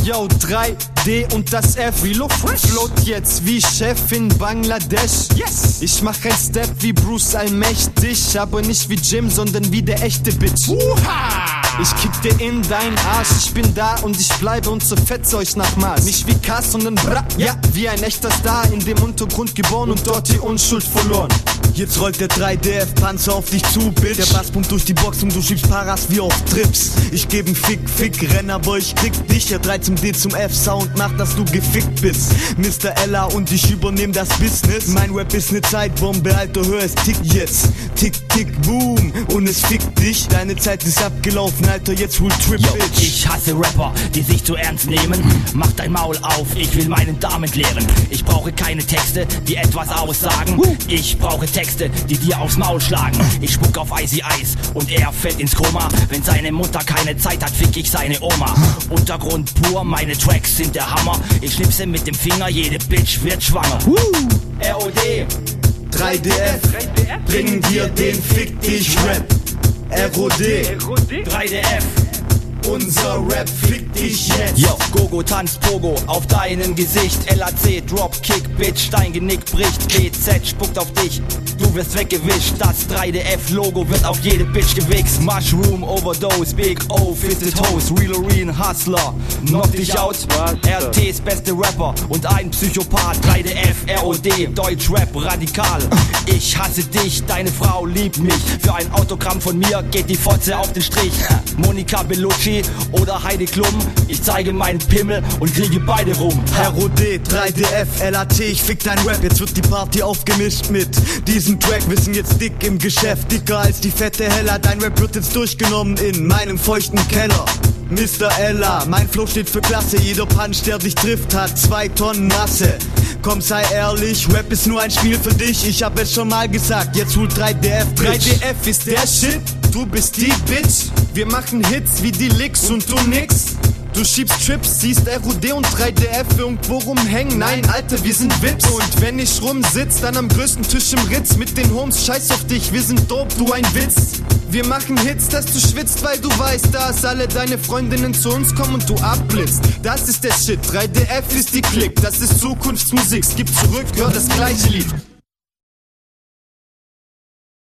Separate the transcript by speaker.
Speaker 1: Yo, 3D und das F wie Luft float jetzt wie Chef in Bangladesch. Yes! Ich mach ein Step wie Bruce allmächtig, aber nicht wie Jim, sondern wie der echte Bitch. Ich kick dir in deinen Arsch, ich bin da und ich bleibe und zerfetze euch nach Maß. Nicht wie Kass, sondern bra, ja, wie ein echter Star, in dem Untergrund geboren und dort die Unschuld verloren.
Speaker 2: Jetzt rollt der 3DF-Panzer auf dich zu, Bitch. Der Bass pumpt durch die Box und du schiebst Paras wie auf Trips. Ich geb'n Fick, renn, aber ich krieg dich. Der 3 zum D zum F-Sound macht, dass du gefickt bist. Mr. Ella und ich übernehm das Business. Mein Rap ist ne Zeitbombe, Alter, hör es tickt jetzt. Tick, tick, boom, und es fickt dich. Deine Zeit ist abgelaufen, Alter, jetzt hol Trip,
Speaker 3: Yo,
Speaker 2: Bitch.
Speaker 3: ich hasse Rapper, die sich zu ernst nehmen. Mach dein Maul auf, ich will meinen Darm entleeren. Ich brauche keine Texte, die etwas aussagen. Ich brauche Texte, die dir aufs Maul schlagen. Ich spuck auf Icy Ice und er fällt ins Koma. Wenn seine Mutter keine Zeit hat, fick ich seine Oma. Untergrund pur, meine Tracks sind der Hammer. Ich schnipse mit dem Finger, jede Bitch wird schwanger. ROD
Speaker 2: 3DF, bringen dir den Fick dich Rap. ROD,
Speaker 3: 3DF.
Speaker 2: unser Rap fickt dich jetzt.
Speaker 3: Yo, Gogo tanzt Pogo auf deinem Gesicht. LAC, Dropkick, Bitch, dein Genick bricht. BZ spuckt auf dich, du wirst weggewischt. Das 3DF-Logo wird auf jede Bitch gewichst. Mushroom, Overdose, Big O, Fisted Host, Real Arene, Hustler, knock dich out. RTs beste Rapper und ein Psychopath. 3DF, ROD, Deutschrap, radikal. Ich hasse dich, deine Frau liebt mich. Für ein Autogramm von mir geht die Fotze auf den Strich. Monika Bellucci oder Heidi Klum, ich zeige meinen Pimmel und kriege beide rum.
Speaker 2: ROD, 3DF, LAT, ich fick dein Rap. Jetzt wird die Party aufgemischt mit diesem Track. Wir sind jetzt dick im Geschäft, dicker als die fette Hella. Dein Rap wird jetzt durchgenommen in meinem feuchten Keller. Mr. Ella, mein Flow steht für Klasse. Jeder Punch, der dich trifft, hat 2 Tonnen Masse. Komm, sei ehrlich, Rap ist nur ein Spiel für dich. Ich hab es schon mal gesagt, jetzt holt 3DF, Bitch.
Speaker 1: 3DF ist der Shit, du bist die Bitch. Wir machen Hits wie die Licks und du nix. Du schiebst Trips, siehst ROD und 3DF irgendwo rumhängen. Nein, Alter, wir sind Vips. Und wenn ich rumsitz, dann am größten Tisch im Ritz. Mit den Homes, scheiß auf dich, wir sind dope, du ein Witz. Wir machen Hits, dass du schwitzt, weil du weißt, dass alle deine Freundinnen zu uns kommen und du abblitzt. Das ist der Shit, 3DF ist die Klick, das ist Zukunftsmusik. Gib zurück, hör das gleiche Lied.